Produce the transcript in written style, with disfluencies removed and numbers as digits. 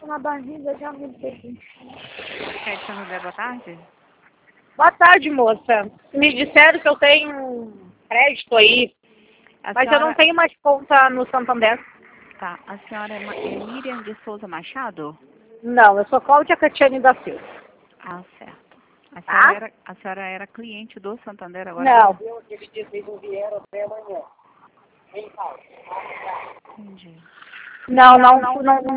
na barriga já me deu. Quer te ajudar? Boa tarde? Boa tarde, moça. Me disseram que eu tenho um crédito aí, mas eu não tenho mais conta no Santander. Tá. A senhora é Miriam de Souza Machado? Não, eu sou Cláudia Catiane da Silva. Ah, certo. Tá? A senhora era cliente do Santander agora? Não. Entendi. Não